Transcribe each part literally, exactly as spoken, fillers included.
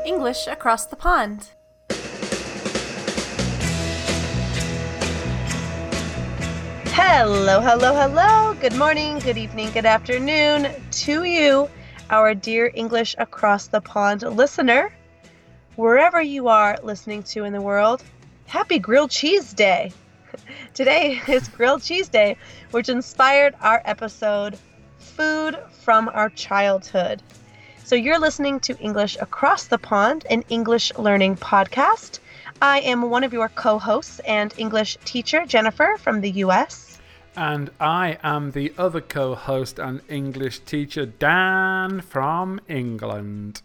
English Across the Pond. Hello, hello, hello. Good morning, good evening, good afternoon to you, our dear English Across the Pond listener. Wherever you are listening to in the world, happy Grilled Cheese Day. Today is Grilled Cheese Day, which inspired our episode, Food from Our Childhood. So you're listening to English Across the Pond, an English learning podcast. I am one of your co-hosts and English teacher, Jennifer, from the U S. And I am the other co-host and English teacher, Dan, from England.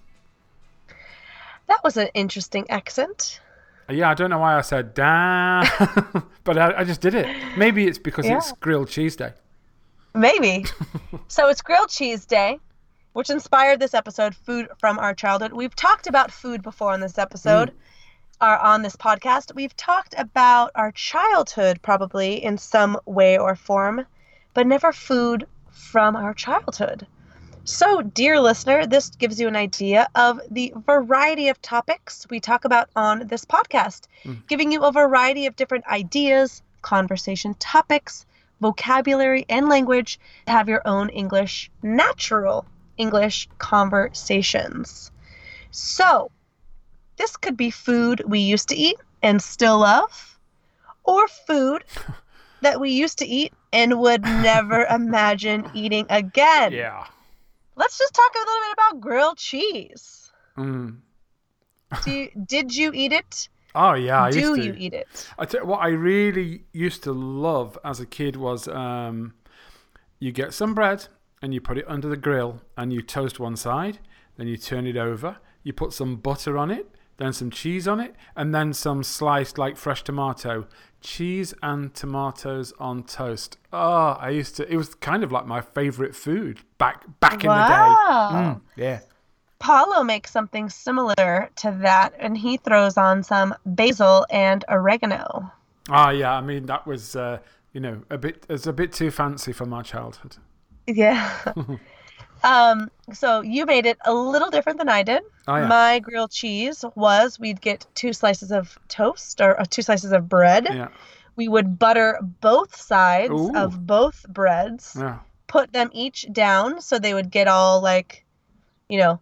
That was an interesting accent. Yeah, I don't know why I said Dan, but I, I just did it. Maybe it's because yeah. it's Grilled Cheese Day. Maybe. So it's Grilled Cheese Day, which inspired this episode, Food from Our Childhood. We've talked about food before on this episode, mm. or on this podcast. We've talked about our childhood probably in some way or form, but never food from our childhood. So, dear listener, this gives you an idea of the variety of topics we talk about on this podcast, mm. giving you a variety of different ideas, conversation topics, vocabulary, and language to have your own English, natural English conversations. So, this could be food we used to eat and still love, or food that we used to eat and would never imagine eating again. Yeah. Let's just talk a little bit about grilled cheese. Mm. Do you, did you eat it? Oh, yeah, I Do used to. you eat it? I tell you, what I really used to love as a kid was um, you get some bread and you put it under the grill and you toast one side, then you turn it over, you put some butter on it, then some cheese on it, and then some sliced like fresh tomato. Cheese and tomatoes on toast. Oh, I used to, it was kind of like my favorite food back back wow. in the day. Mm, yeah. Paulo makes something similar to that, and he throws on some basil and oregano. Oh, yeah. I mean, that was, uh, you know, a bit, it's a bit too fancy for my childhood. Yeah. um. So you made it a little different than I did. Oh, yeah. My grilled cheese was we'd get two slices of toast or uh, two slices of bread. Yeah. We would butter both sides Ooh. of both breads. Yeah. Put them each down so they would get all like, you know,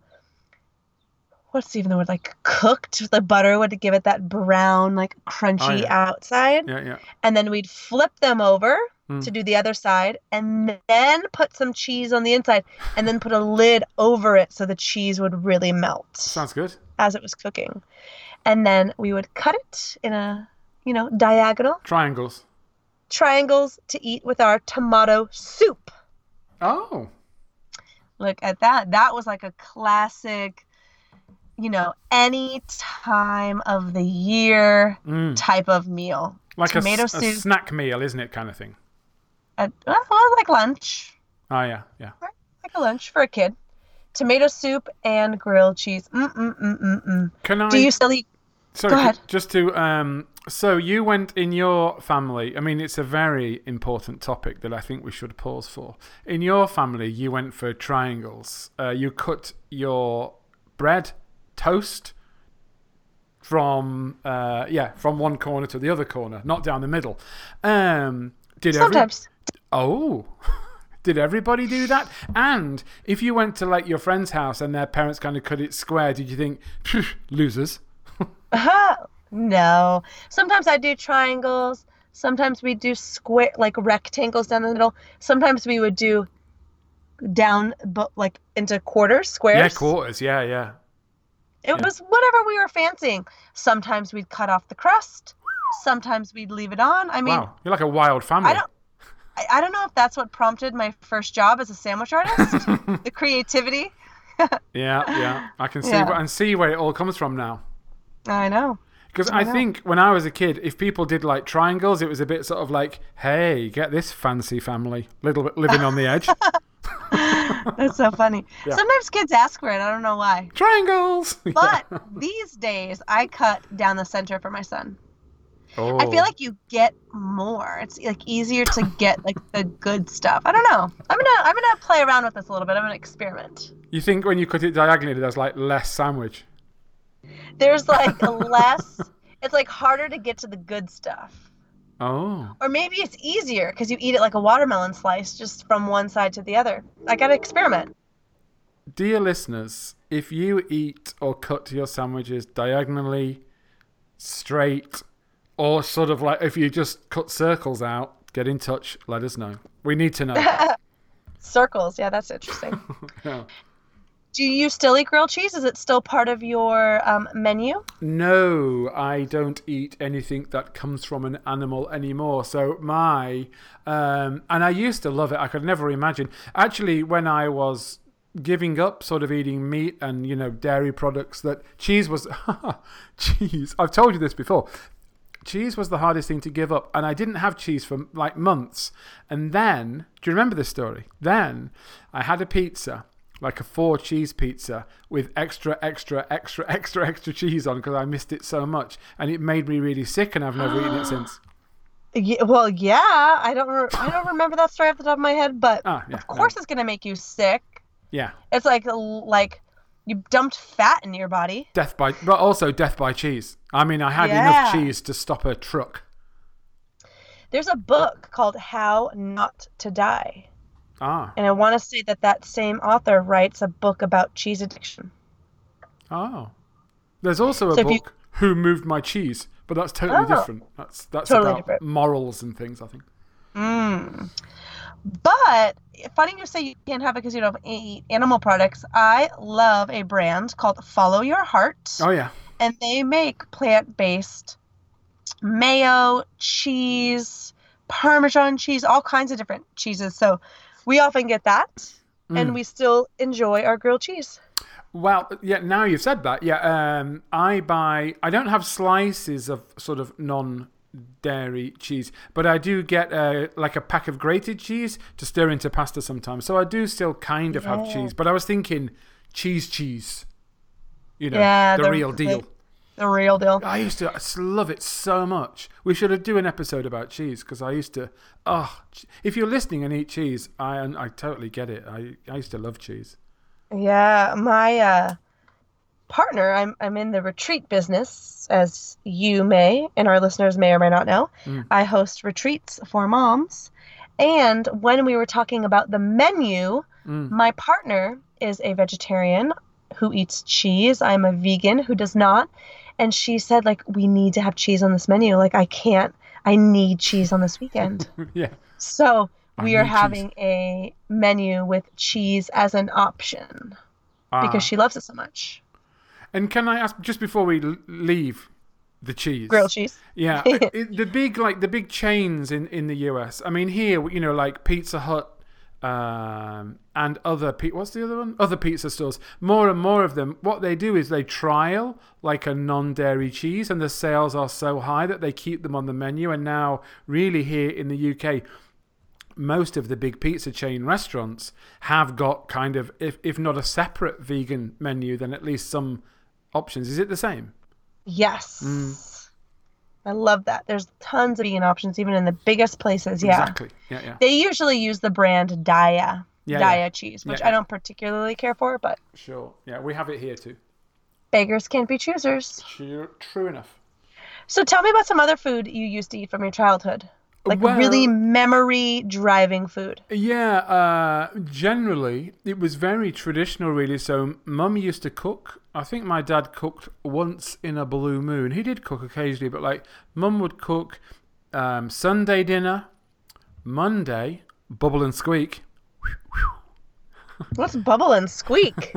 what's even the word, like cooked. The butter would give it that brown, like crunchy oh, yeah. outside. Yeah, yeah. And then we'd flip them over mm. to do the other side and then put some cheese on the inside and then put a lid over it so the cheese would really melt. Sounds good. As it was cooking. And then we would cut it in a, you know, diagonal. Triangles. Triangles to eat with our tomato soup. Oh. Look at that. That was like a classic, you know, any time of the year mm. type of meal. Like tomato a, soup. a snack meal, isn't it, kind of thing? A, well, like lunch. Oh, yeah, yeah. Like a lunch for a kid. Tomato soup and grilled cheese. Mm-mm-mm-mm-mm. Can I... Do you still eat... Sorry, Go ahead. Just to... Um, so you went in your family... I mean, it's a very important topic that I think we should pause for. In your family, you went for triangles. Uh, you cut your bread, toast... From uh, yeah, from one corner to the other corner, not down the middle. Um, did Sometimes. Every... Oh, did everybody do that? And if you went to like your friend's house and their parents kind of cut it square, did you think losers? uh, no. Sometimes I do triangles. Sometimes we do square, like rectangles down the middle. Sometimes we would do down, but like into quarters, squares. Yeah, quarters. Yeah, yeah. It yeah. was whatever we were fancying. Sometimes we'd cut off the crust. Sometimes we'd leave it on. I mean, wow, you're like a wild family. I don't, I, I don't know if that's what prompted my first job as a sandwich artist. The creativity. yeah, yeah. I can see yeah. where, and see where it all comes from now. I know. Because I, I think when I was a kid, if people did like triangles, it was a bit sort of like, hey, get this fancy family, little bit living on the edge. That's so funny. Yeah. Sometimes kids ask for it. I don't know why. Triangles. But yeah. these days, I cut down the center for my son. Oh. I feel like you get more. It's like easier to get like the good stuff. I don't know. I'm gonna I'm gonna play around with this a little bit. I'm gonna experiment. You think when you cut it diagonally, there's like less sandwich? There's like less, it's like harder to get to the good stuff. Oh. Or maybe it's easier because you eat it like a watermelon slice, just from one side to the other. I gotta experiment. Dear listeners, if you eat or cut your sandwiches diagonally, straight, or sort of like if you just cut circles out, get in touch, let us know. We need to know. Circles, yeah, that's interesting. Yeah. Do you still eat grilled cheese? Is it still part of your um, menu? No, I don't eat anything that comes from an animal anymore. So my, um, and I used to love it. I could never imagine. Actually, when I was giving up sort of eating meat and, you know, dairy products, that cheese was, cheese, I've told you this before. Cheese was the hardest thing to give up. And I didn't have cheese for like months. And then, do you remember this story? Then I had a pizza. Like a four cheese pizza with extra, extra, extra, extra, extra cheese on because I missed it so much. And it made me really sick and I've never eaten it since. Yeah, well, yeah. I don't re- I don't remember that story off the top of my head, but Ah, yeah, of course no. it's going to make you sick. Yeah. It's like like you dumped fat in your body. Death by, but also death by cheese. I mean, I had Yeah. enough cheese to stop a truck. There's a book called How Not to Die. Ah. And I want to say that that same author writes a book about cheese addiction. Oh. There's also a So if you- book, Who Moved My Cheese? But that's totally Oh. different. That's that's Totally about different. morals and things, I think. Mm. But funny you say you can't have it because you don't eat animal products. I love a brand called Follow Your Heart. Oh, yeah. And they make plant-based mayo, cheese, Parmesan cheese, all kinds of different cheeses. So we often get that, Mm. and we still enjoy our grilled cheese. Well, yeah, now you've said that, yeah, um, I buy, I don't have slices of sort of non-dairy cheese, but I do get uh, like a pack of grated cheese to stir into pasta sometimes. So I do still kind of have Yeah. cheese, but I was thinking cheese cheese, you know, Yeah, the, the- real deal. the- The real deal. I used to I used to love it so much. We should have do an episode about cheese because I used to, oh, if you're listening and eat cheese, I I totally get it. I, I used to love cheese. Yeah, my uh, partner, I'm I'm in the retreat business, as you may, and our listeners may or may not know. Mm. I host retreats for moms. And when we were talking about the menu, Mm. my partner is a vegetarian who eats cheese. I'm a vegan who does not. And she said, like, we need to have cheese on this menu. Like, I can't, I need cheese on this weekend. Yeah. So I we are need having a menu with cheese as an option Ah. because she loves it so much. And can I ask, just before we l- leave the cheese, Grilled cheese. yeah, it, it- the big like the big chains in, in the U S. I mean, here you know, like Pizza Hut, um, and other pe- what's the other one? Other pizza stores. More and more of them. What they do is they trial like a non-dairy cheese, and the sales are so high that they keep them on the menu. And now, really, here in the U K, most of the big pizza chain restaurants have got kind of, if if not a separate vegan menu, then at least some options. Is it the same? Yes. Mm. I love that. There's tons of vegan options, even in the biggest places. Yeah. Exactly. Yeah, yeah. They usually use the brand Daya. Yeah, Daya yeah. cheese, which Yeah. I don't particularly care for, but Sure. Yeah, we have it here too. beggars can't be choosers. Sure. True enough. So tell me about some other food you used to eat from your childhood. Like Well- really memory driving food. Yeah, uh, generally, it was very traditional, really. So, Mum used to cook. I think my dad cooked once in a blue moon. He did cook occasionally, but like, Mum would cook um, Sunday dinner, Monday, bubble and squeak. What's bubble and squeak?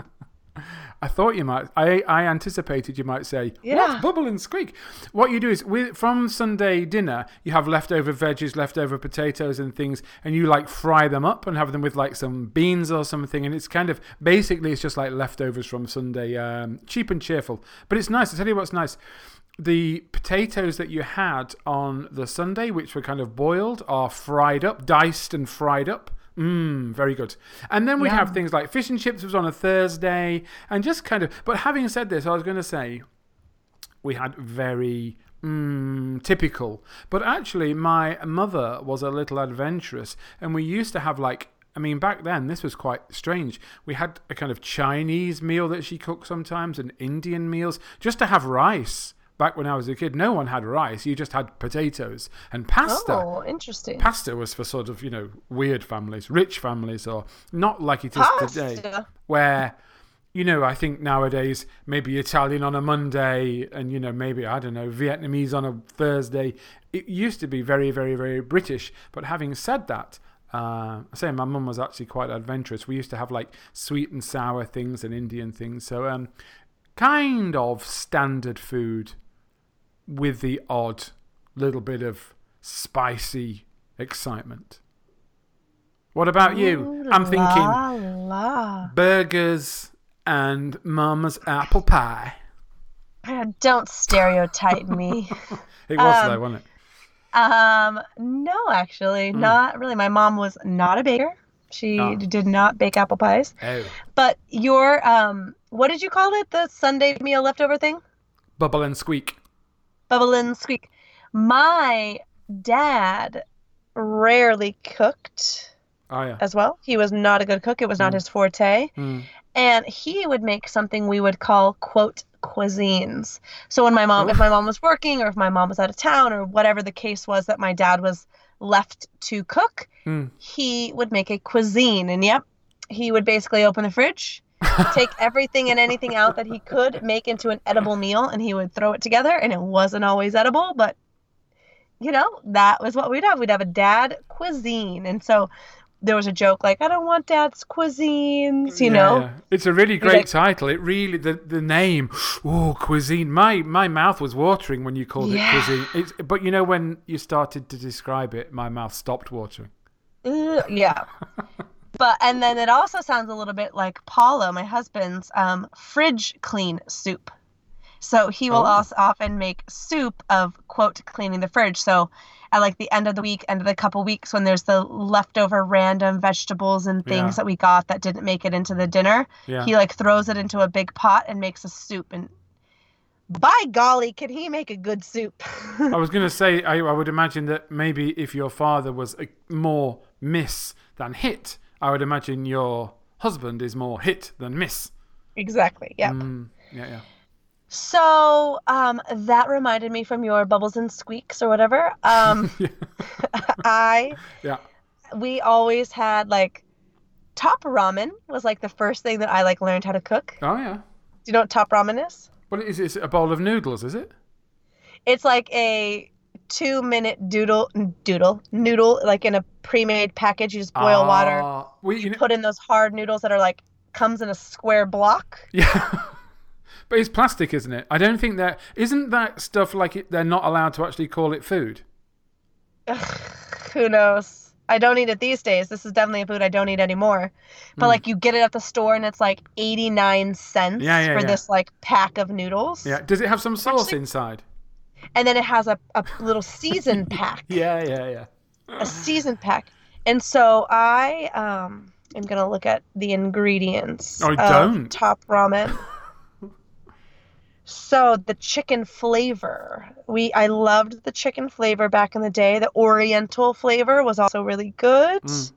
I thought you might. I, I anticipated you might say, Yeah. "What's bubble and squeak?" What you do is, with, from Sunday dinner, you have leftover veggies, leftover potatoes, and things, and you like fry them up and have them with like some beans or something. And it's kind of basically it's just like leftovers from Sunday, um, cheap and cheerful. But it's nice. I tell you what's nice. The potatoes that you had on the Sunday, which were kind of boiled, are fried up, diced and fried up. Mmm, very good. And then we'd Yum. have things like fish and chips was on a Thursday, and just kind of. But having said this, I was going to say we had very mm, typical. But actually, my mother was a little adventurous, and we used to have like I mean, back then, this was quite strange. We had a kind of Chinese meal that she cooked sometimes and Indian meals just to have rice. Back when I was a kid, no one had rice. You just had potatoes and pasta. Oh, interesting. Pasta was for sort of, you know, weird families, rich families, or not like it is Pasta. today, where, you know, I think nowadays maybe Italian on a Monday and, you know, maybe, I don't know, Vietnamese on a Thursday. It used to be very, very, very British. But having said that, uh, I say my mum was actually quite adventurous. We used to have like sweet and sour things and Indian things. So um, kind of standard food with the odd little bit of spicy excitement. What about you? Ooh, I'm thinking la, la. burgers and Mama's apple pie. Don't stereotype me. It was Um, though, wasn't it? Um, no, actually, Mm. not really. My mom was not a baker. She Ah. did not bake apple pies. Oh, But your um, what did you call it? The Sunday meal leftover thing? bubble and squeak. Bubble and squeak. My dad rarely cooked Oh yeah. as well. He was not a good cook. It was not Mm. his forte. Mm. And he would make something we would call, quote, cuisines. So when my mom, if my mom was working or if my mom was out of town or whatever the case was that my dad was left to cook, Mm. he would make a cuisine. And yep, he would basically open the fridge, take everything and anything out that he could make into an edible meal, and he would throw it together. And it wasn't always edible, but you know, that was what we'd have. We'd have a dad cuisine. And so there was a joke like, I don't want dad's cuisines, you Yeah, know? yeah. It's a really You're great like- title. It really, the, the name, oh, cuisine. My my mouth was watering when you called Yeah. it cuisine. It's, but you know, when you started to describe it, my mouth stopped watering. Ugh, yeah. But, and then it also sounds a little bit like Paulo, my husband's, um, fridge clean soup. So he will Oh. also often make soup of, quote, cleaning the fridge. So at like the end of the week, end of the couple weeks, when there's the leftover random vegetables and things Yeah. that we got that didn't make it into the dinner, Yeah. he like throws it into a big pot and makes a soup. And by golly, can he make a good soup? I was going to say, I, I would imagine that maybe if your father was a, more miss than hit, I would imagine your husband is more hit than miss. Exactly. Yeah. Mm, yeah, yeah. So um, that reminded me from your bubbles and squeaks or whatever. Um, I Yeah. we always had like top ramen was like the first thing that I like learned how to cook. Oh, yeah. Do you know what top ramen is? What is it? Is it a bowl of noodles, is it? It's like a two minute doodle doodle noodle like in a pre-made package. You just boil water, Ah, well, you know, put in those hard noodles that are like comes in a square block. yeah. But it's plastic, isn't it? I don't think that... Isn't that stuff like it, they're not allowed to actually call it food? Ugh, who knows? I don't eat it these days. This is definitely a food I don't eat anymore. But Mm. like you get it at the store and it's like eighty-nine cents Yeah, yeah, for yeah. this like pack of noodles. Yeah. Does it have some sauce Actually- inside? And then it has a, a little season pack. Yeah, yeah, yeah. A season pack. And so I um am gonna look at the ingredients Oh, of don't. top ramen. So the chicken flavor. We I loved the chicken flavor back in the day. The oriental flavor was also really good. Mm.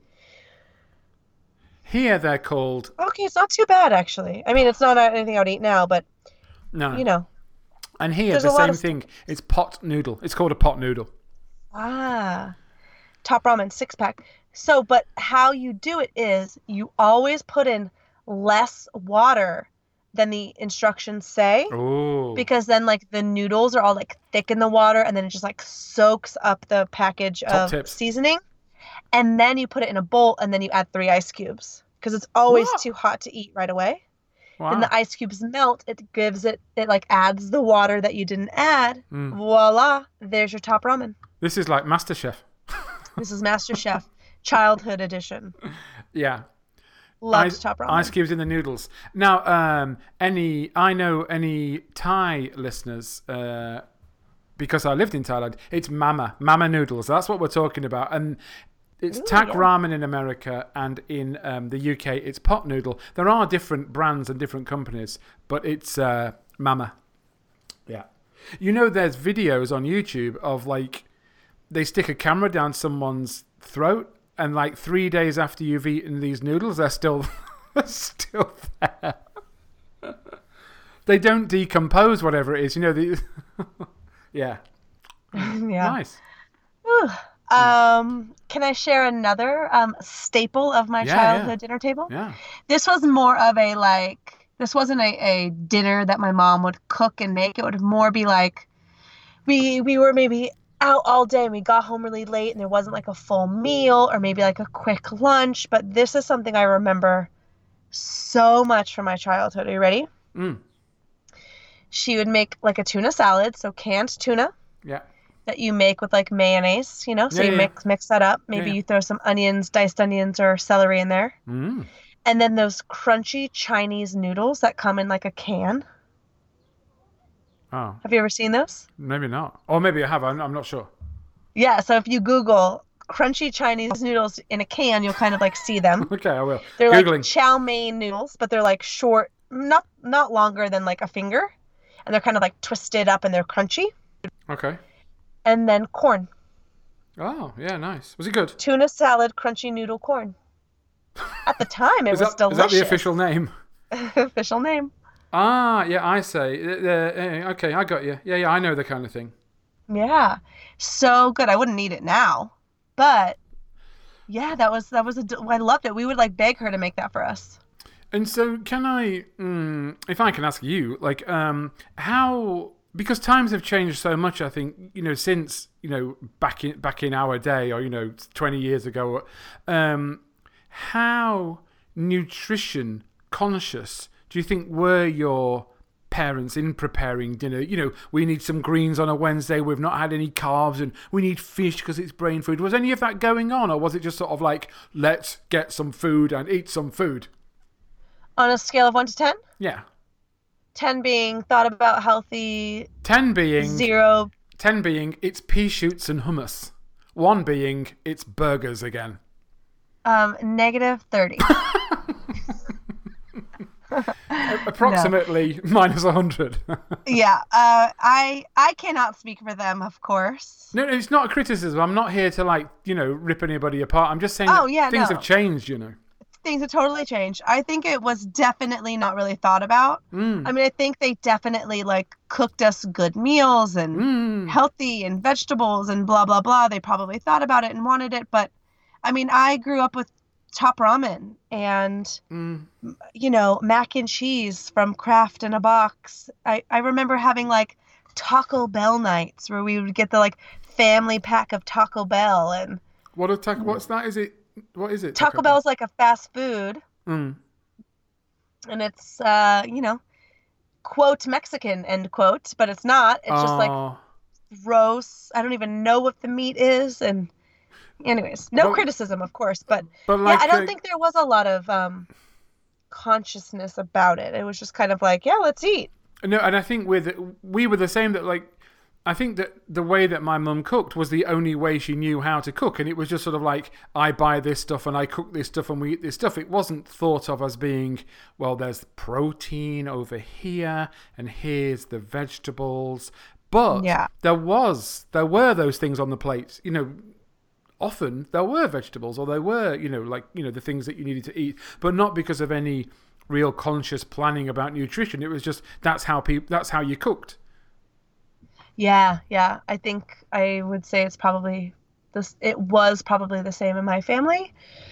Here they're called... Okay, it's not too bad actually. I mean, it's not anything I would eat now, but No. you know. And here, there's the a lot same of- thing. It's pot noodle. It's called a pot noodle. Ah, top ramen six pack. So, but how you do it is you always put in less water than the instructions say, Oh. because then like the noodles are all like thick in the water, and then it just like soaks up the package Top of tips. seasoning, and then you put it in a bowl, and then you add three ice cubes because it's always What? too hot to eat right away. Wow. Then the ice cubes melt. It gives it it like adds the water that you didn't add. Mm. Voila, there's your top ramen. This is like MasterChef. This is MasterChef Childhood Edition. Yeah. Loves Ice, top ramen. ice cubes in the noodles. Now, um, any I know any Thai listeners, uh, because I lived in Thailand. It's Mama, Mama noodles. That's what we're talking about, and it's Ooh, Tak yeah. ramen in America, and in um, the U K, it's pot noodle. There are different brands and different companies, but it's uh, Mama. Yeah, you know, there's videos on YouTube of like they stick a camera down someone's throat and like three days after you've eaten these noodles, they're still they're still there. They don't decompose, whatever it is. You know the yeah. Yeah. Nice. Whew. Um, can I share another um, staple of my Yeah, childhood yeah. dinner table? Yeah. This was more of a like, this wasn't a, a dinner that my mom would cook and make. It would more be like, we we were maybe out all day and we got home really late and there wasn't like a full meal or maybe like a quick lunch. But this is something I remember so much from my childhood. Are you ready? Mm. She would make like a tuna salad, so canned tuna. Yeah. That you make with like mayonnaise, you know, so Yeah, you yeah. mix mix that up. Maybe Yeah, yeah. you throw some onions, diced onions or celery in there. Mm. And then those crunchy Chinese noodles that come in like a can. Oh, Have you ever seen those? maybe not. Or maybe I have. I'm, I'm not sure. Yeah, so if you Google crunchy Chinese noodles in a can, you'll kind of like see them. Okay, I will. They're Googling. like chow mein noodles, but they're like short, not not longer than like a finger. And they're kind of like twisted up and they're crunchy. Okay. And then corn. Oh, yeah, nice. Was it good? Tuna salad, crunchy noodle corn. At the time, it Is was that, delicious. is that the official name? Official name. Ah, yeah, I say. Uh, uh, okay, I got you. Yeah, yeah, I know the kind of thing. Yeah. So good. I wouldn't eat it now. But yeah, that was that was a del- I loved it. We would like beg her to make that for us. And so, can I, mm, if I can ask you, like, um, how? Because times have changed so much. I think you know since you know back in back in our day, or you know twenty years ago, um, how nutrition conscious do you think were your parents in preparing dinner? You know, we need some greens on a Wednesday. We've not had any carbs, and we need fish because it's brain food. Was any of that going on, or was it just sort of like let's get some food and eat some food? On a scale of one to ten, Yeah. ten being thought about healthy, Ten being zero. ten being it's pea shoots and hummus. One being it's burgers again. Um, negative thirty. Approximately minus a hundred. Yeah. Uh, I I cannot speak for them, of course. No, it's not a criticism. I'm not here to like you know rip anybody apart. I'm just saying Oh, that yeah, things no. have changed. You know. Things have totally changed. I think it was definitely not really thought about. Mm. I mean, I think they definitely like cooked us good meals and Mm. healthy and vegetables and blah blah blah. They probably thought about it and wanted it, but I mean, I grew up with Top Ramen and Mm. you know mac and cheese from Kraft in a box. I I remember having like Taco Bell nights where we would get the like family pack of Taco Bell, and What a taco? What's that? Is it? What is it? Taco Bell is like a fast food. Mm. And it's uh you know quote Mexican end quote, but it's not. It's just like Oh. gross. I don't even know what the meat is. And anyways, no But- criticism, of course, but But like, yeah, I don't uh, think there was a lot of um consciousness about it. It was just kind of like, yeah, let's eat. No, and I think with we were the same. That like, I think that the way that my mum cooked was the only way she knew how to cook, and it was just sort of like I buy this stuff and I cook this stuff and we eat this stuff. It wasn't thought of as being well. There's protein over here, and here's the vegetables. But Yeah. there was there were those things on the plate. You know, often there were vegetables, or there were you know like you know the things that you needed to eat, but not because of any real conscious planning about nutrition. It was just that's how people that's how you cooked. Yeah, yeah. I think I would say it's probably this it was probably the same in my family.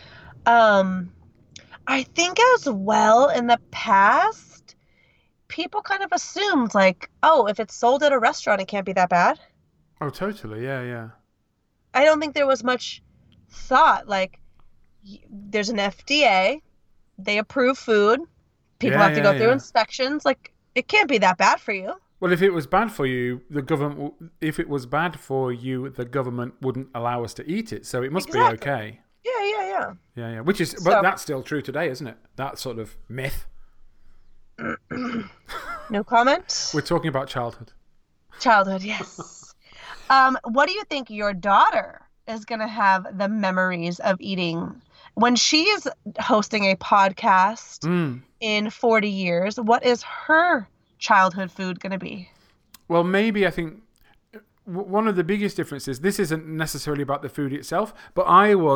Um I think as well in the past people kind of assumed like, oh, if it's sold at a restaurant it can't be that bad. Oh, totally. Yeah, yeah. I don't think there was much thought like y- there's an F D A, they approve food, people Yeah, have to yeah, go through yeah. inspections, like it can't be that bad for you. Well, if it was bad for you, the government. w- If it was bad for you, the government wouldn't allow us to eat it. So it must Exactly. be okay. Yeah, yeah, yeah. Yeah, yeah. Which is, So- but that's still true today, isn't it? That sort of myth. No comment. We're talking about childhood. Childhood, yes. um, what do you think your daughter is going to have the memories of eating when she is hosting a podcast Mm. in forty years? What is her childhood food going to be? Well, maybe I think w- one of the biggest differences. This isn't necessarily about the food itself, but I was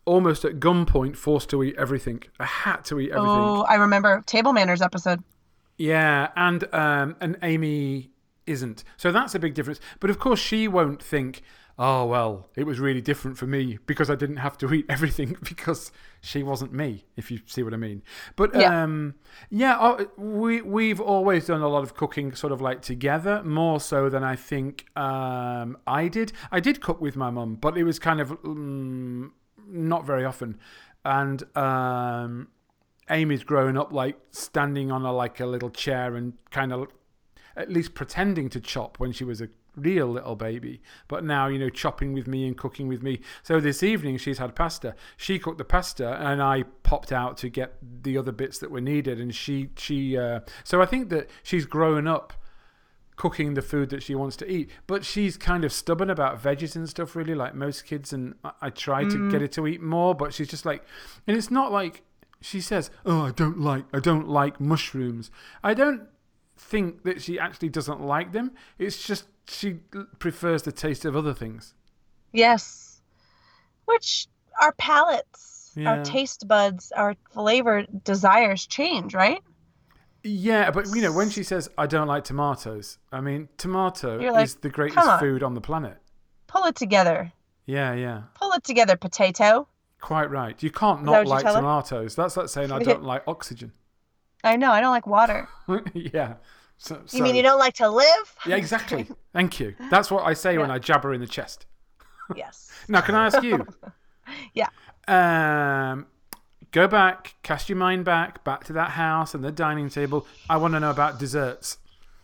almost at gunpoint forced to eat everything. I had to eat everything. Oh, I remember Table Manners episode. Yeah, and um, and Amy isn't. So that's a big difference. But of course, she won't think, oh, well, it was really different for me because I didn't have to eat everything because she wasn't me, if you see what I mean. But Yeah. um, yeah, uh, we, we've always done a lot of cooking sort of like together, more so than I think um, I did. I did cook with my mum, but it was kind of um, not very often. And um, Amy's growing up like standing on a, like a little chair and kind of at least pretending to chop when she was a real little baby, but now, you know, chopping with me and cooking with me. So this evening she's had pasta. She cooked the pasta and I popped out to get the other bits that were needed, and she she uh, so I think that she's growing up cooking the food that she wants to eat, but she's kind of stubborn about veggies and stuff, really, like most kids, and I, I try to get her to eat more, but she's just like, and it's not like she says, oh, I don't like I don't like mushrooms. I don't think that she actually doesn't like them. It's just she prefers the taste of other things. Yes. Which our palates, Yeah. our taste buds, our flavor desires change, right? Yeah, but you know, when she says, I don't like tomatoes, I mean, tomato You're like, is the greatest "Come on." food on the planet. Pull it together. Yeah, yeah. Pull it together, potato. Quite right. You can't that not what you like tell her? tomatoes. That's like saying I don't like oxygen. I know, I don't like water. Yeah. So, You mean you don't like to live? Yeah, exactly. Thank you. That's what I say when Yeah. I jab her in the chest. Yes. Now, can I ask you? Yeah. Um, go back, cast your mind back, back to that house and the dining table. I want to know about desserts.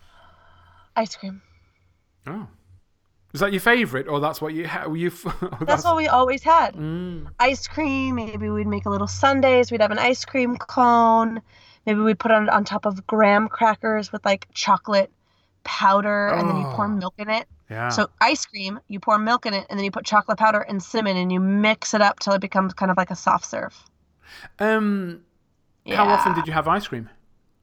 Ice cream. Oh. Is that your favourite, or that's what you had? You, that's, That's what we always had. Mm. Ice cream. Maybe we'd make a little sundaes. We'd have an ice cream cone. Maybe we'd put it on, on top of graham crackers with like chocolate powder, and then you pour Oh. milk in it. Yeah. So ice cream, you pour milk in it, and then you put chocolate powder and cinnamon, and you mix it up till it becomes kind of like a soft serve. um, Yeah. How often did you have ice cream?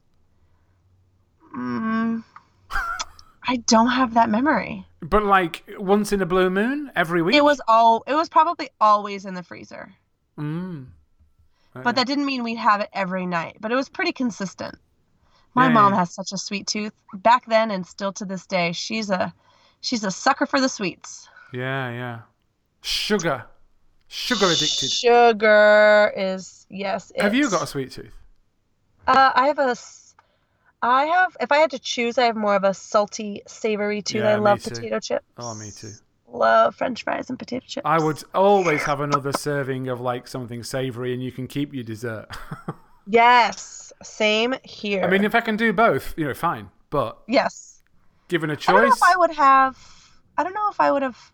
Mm, I don't have that memory. But like once in a blue moon, every week. It was all. It was probably always in the freezer, Mm. but that didn't mean we'd have it every night. But it was pretty consistent. My Yeah, mom yeah. has such a sweet tooth. Back then and still to this day, she's a she's a sucker for the sweets. Yeah, yeah. Sugar, sugar addicted. Sugar is yes. Have you it's- got a sweet tooth? Uh, I have a. s- I have. If I had to choose, I have more of a salty, savory tooth. Yeah, I me love too. potato chips. Oh, me too. Love French fries and potato chips. I would always have another serving of like something savoury, and you can keep your dessert. Yes, same here. I mean, if I can do both, you know, fine. But yes. given a I don't know choice, if I would have. I don't know if I would have.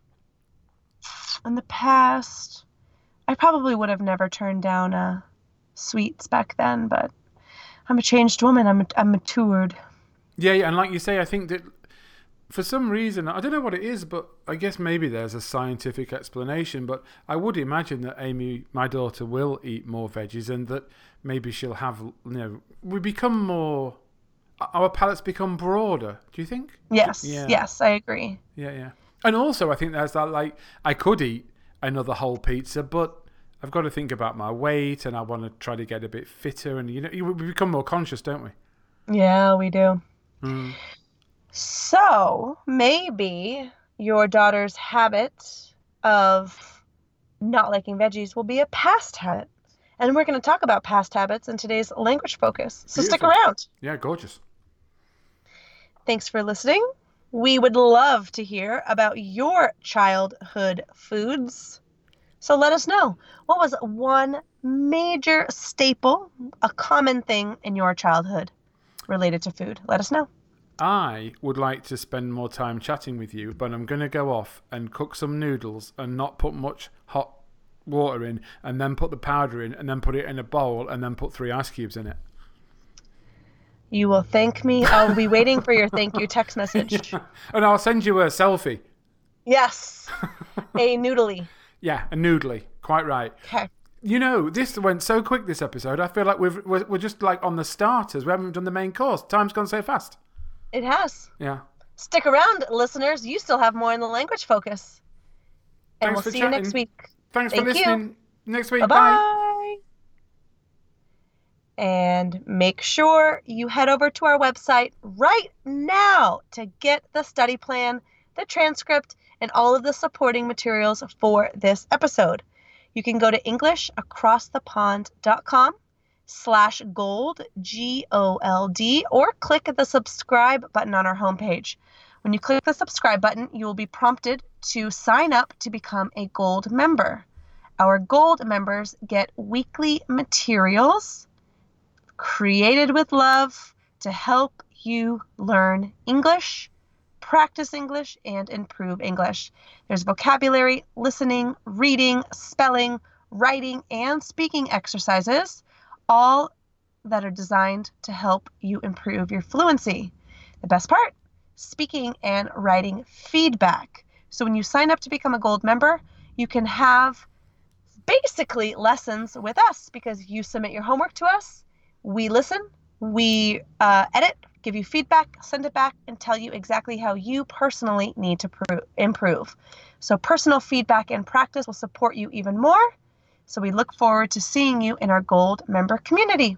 In the past, I probably would have never turned down uh, sweets back then. But I'm a changed woman. I'm I'm matured. yeah, yeah, and like you say, I think that for some reason, I don't know what it is, but I guess maybe there's a scientific explanation. But I would imagine that Amy, my daughter, will eat more veggies, and that maybe she'll have, you know, we become more. Our palates become broader. Do you think? Yes. Yeah. Yes, I agree. Yeah, yeah. And also, I think there's that, like, I could eat another whole pizza, but I've got to think about my weight, and I want to try to get a bit fitter, and, you know, we become more conscious, don't we? Yeah, we do. Mm. So maybe your daughter's habit of not liking veggies will be a past habit. And we're going to talk about past habits in today's language focus. So stick Beautiful. around. Yeah, gorgeous. Thanks for listening. We would love to hear about your childhood foods. So let us know. What was one major staple, a common thing in your childhood related to food? Let us know. I would like to spend more time chatting with you, but I'm going to go off and cook some noodles and not put much hot water in, and then put the powder in, and then put it in a bowl, and then put three ice cubes in it. You will thank me. I'll be waiting for your thank you text message. And I'll send you a selfie. Yes. A noodly. Yeah, a noodly. Quite right. Okay. You know, this went so quick, this episode. I feel like we've, we're, we're just like on the starters. We haven't done the main course. Time's gone so fast. It has. Yeah. Stick around, listeners. You still have more in the language focus. And Thanks we'll for see you next chatting. week. Thanks Thank for you. listening. Next week. Bye-bye. Bye. And make sure you head over to our website right now to get the study plan, the transcript, and all of the supporting materials for this episode. You can go to englishacrossthepond.com slash gold, G O L D, or click the subscribe button on our homepage. When you click the subscribe button, you will be prompted to sign up to become a gold member. Our gold members get weekly materials created with love to help you learn English, practice English, and improve English. There's vocabulary, listening, reading, spelling, writing, and speaking exercises, all that are designed to help you improve your fluency. The best part, speaking and writing feedback. So when you sign up to become a gold member, you can have basically lessons with us because you submit your homework to us. We listen, we uh, edit, give you feedback, send it back, and tell you exactly how you personally need to pro- improve. So personal feedback and practice will support you even more. So we look forward to seeing you in our gold member community.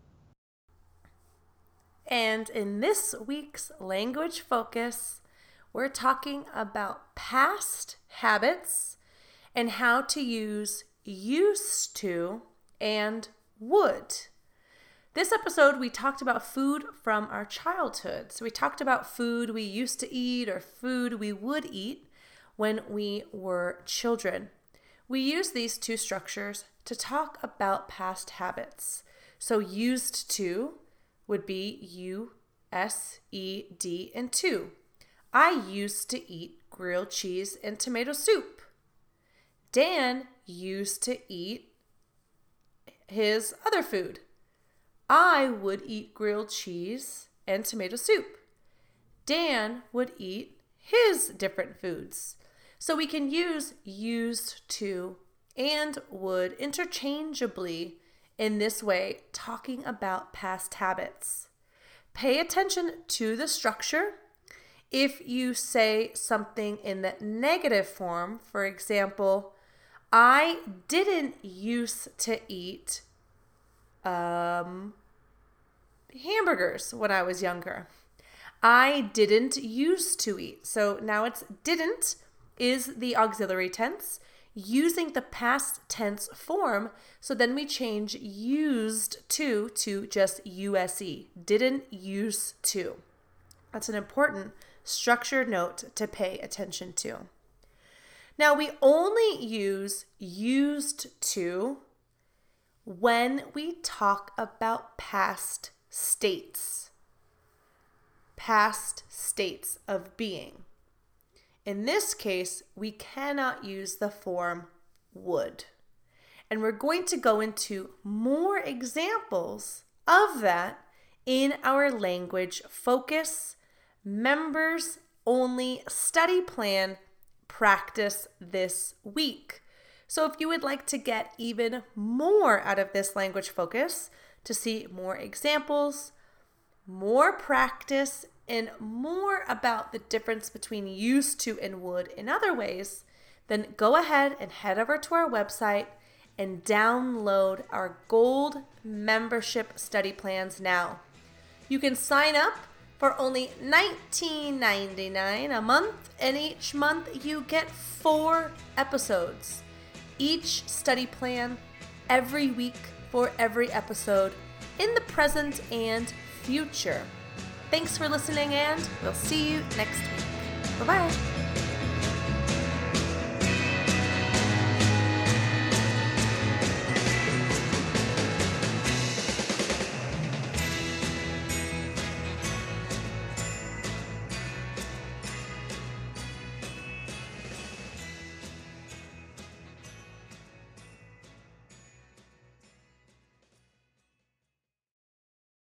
And in this week's language focus, we're talking about past habits and how to use used to and would. This episode, we talked about food from our childhood. So we talked about food we used to eat or food we would eat when we were children. We use these two structures to talk about past habits. So used to would be U S E D and to. I used to eat grilled cheese and tomato soup. Dan used to eat his other food. I would eat grilled cheese and tomato soup. Dan would eat his different foods. So we can use used to and would interchangeably in this way, talking about past habits. Pay attention to the structure. If you say something in the negative form, for example, I didn't used to eat um, hamburgers when I was younger. I didn't used to eat. So now it's didn't is the auxiliary tense using the past tense form. So then we change used to to just U S E. Didn't use to. That's an important structure note to pay attention to. Now we only use used to when we talk about past states. Past states of being. In this case, we cannot use the form would. And we're going to go into more examples of that in our language focus, members only study plan practice this week. So if you would like to get even more out of this language focus, to see more examples, more practice, and more about the difference between used to and would in other ways, then go ahead and head over to our website and download our gold membership study plans now. You can sign up for only nineteen ninety-nine dollars a month, and each month you get four episodes. Each study plan every week for every episode in the present and future. Thanks for listening, and we'll see you next week. Bye-bye.